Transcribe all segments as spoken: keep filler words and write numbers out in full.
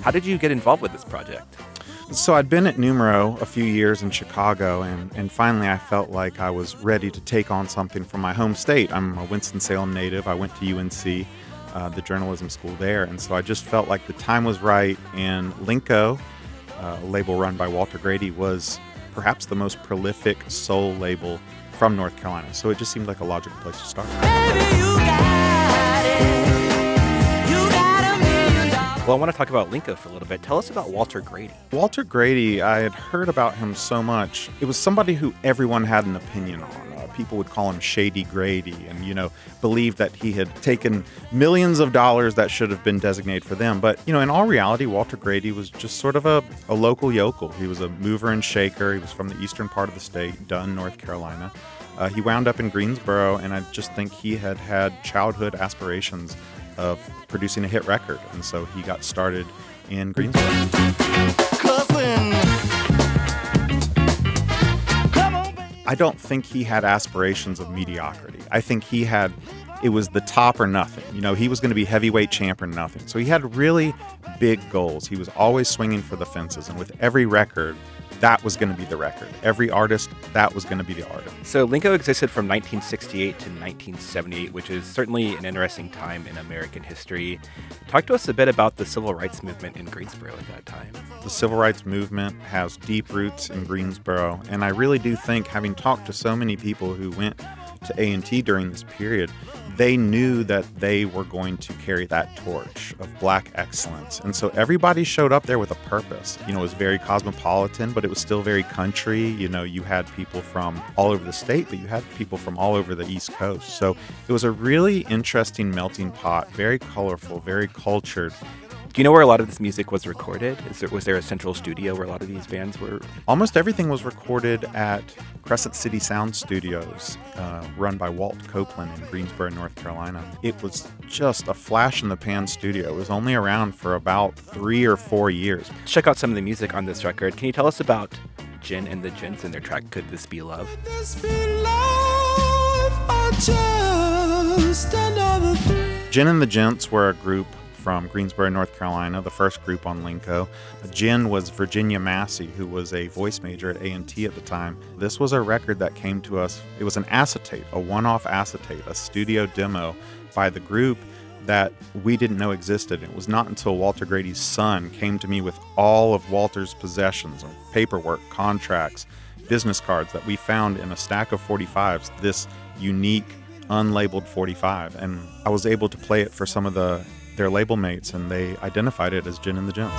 How did you get involved with this project? So I'd been at Numero a few years in Chicago, and, and finally I felt like I was ready to take on something from my home state. I'm a Winston-Salem native. I went to U N C, uh, the journalism school there, and so I just felt like the time was right, and Linco, uh, a label run by Walter Grady, was perhaps the most prolific soul label from North Carolina. So it just seemed like a logical place to start. Baby, you got it. You got a million dollars. Well, I want to talk about Linco for a little bit. Tell us about Walter Grady. Walter Grady, I had heard about him so much. It was somebody who everyone had an opinion on. Uh, people would call him Shady Grady and, you know, believed that he had taken millions of dollars that should have been designated for them. But, you know, in all reality, Walter Grady was just sort of a, a local yokel. He was a mover and shaker. He was from the eastern part of the state, Dunn, North Carolina. Uh, he wound up in Greensboro, and I just think he had had childhood aspirations of producing a hit record, and so he got started in Greensboro. I don't think he had aspirations of mediocrity. I think he had, it was the top or nothing. You know, he was going to be heavyweight champ or nothing. So he had really big goals. He was always swinging for the fences, and with every record, that was going to be the record. Every artist, that was going to be the artist. So Linco existed from nineteen sixty-eight to nineteen seventy-eight, which is certainly an interesting time in American history. Talk to us a bit about the civil rights movement in Greensboro at that time. The civil rights movement has deep roots in Greensboro, and I really do think, having talked to so many people who went to A and T during this period, they knew that they were going to carry that torch of black excellence. And so everybody showed up there with a purpose. You know, it was very cosmopolitan, but it was still very country. You know, you had people from all over the state, but you had people from all over the East Coast. So it was a really interesting melting pot, very colorful, very cultured. Do you know where a lot of this music was recorded? Is there, was there a central studio where a lot of these bands were? Almost everything was recorded at Crescent City Sound Studios, uh, run by Walt Copeland in Greensboro, North Carolina. It was just a flash-in-the-pan studio. It was only around for about three or four years. Check out some of the music on this record. Can you tell us about Gin and the Gents and their track, Could This Be Love? Could this be love or just another thing? Gin and the Gents were a group from Greensboro, North Carolina, the first group on Linco. Gin was Virginia Massey, who was a voice major at A and T at the time. This was a record that came to us. It was an acetate, a one-off acetate, a studio demo by the group that we didn't know existed. It was not until Walter Grady's son came to me with all of Walter's possessions, paperwork, contracts, business cards that we found in a stack of forty-fives, this unique, unlabeled forty-five. And I was able to play it for some of the their label mates, and they identified it as Gin and the Gents.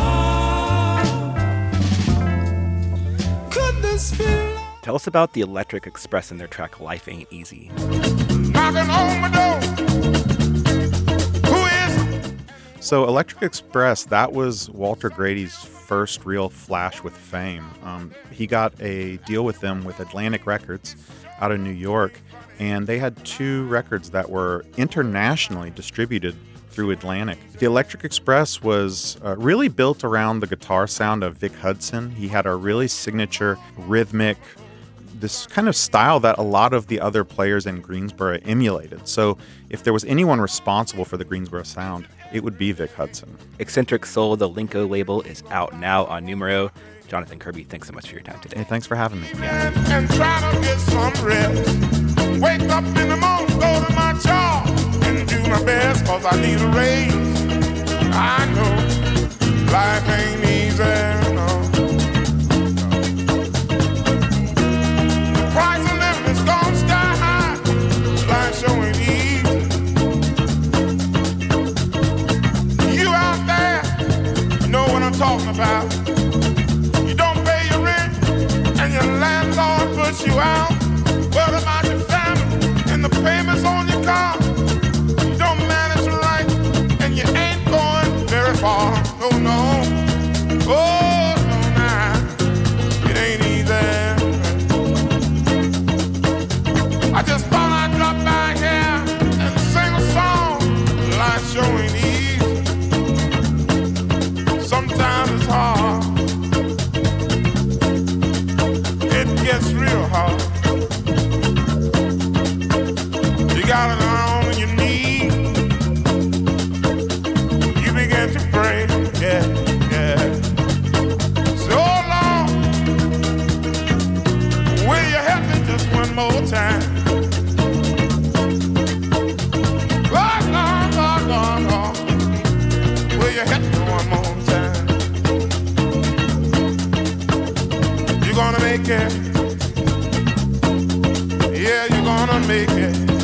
Tell us about the Electric Express and their track Life Ain't Easy. Knocking on my door. Who is it? So Electric Express, that was Walter Grady's first real flash with fame. Um, he got a deal with them with Atlantic Records out of New York, and they had two records that were internationally distributed through Atlantic. The Electric Express was uh, really built around the guitar sound of Vic Hudson. He had a really signature rhythmic, this kind of style that a lot of the other players in Greensboro emulated. So if there was anyone responsible for the Greensboro sound, it would be Vic Hudson. Eccentric Soul, the Linco label, is out now on Numero. Jonathan Kirby, thanks so much for your time today. Hey, thanks for having me. Yeah. And try to get some rest. Wake up in the morning, go to my job, and do my best, cause I need a raise. I know life ain't easy, no. The price of living is gone sky high. Life sure ain't easy. You out there know what I'm talking about. You don't pay your rent, and your landlord puts you out. What about your family and the payments on your car? You don't manage right, and you ain't going very far. No, no. Oh, no, nah. It ain't easy. I just thought I'd drop by here and sing a song. Life sure ain't easy. Sometimes it's hard. It gets real hard. You got it on your knees. You begin to pray, yeah. more time. Oh, Lord, Lord, Lord, Lord. Will you help me one more time? You're gonna make it. Yeah, you're gonna make it.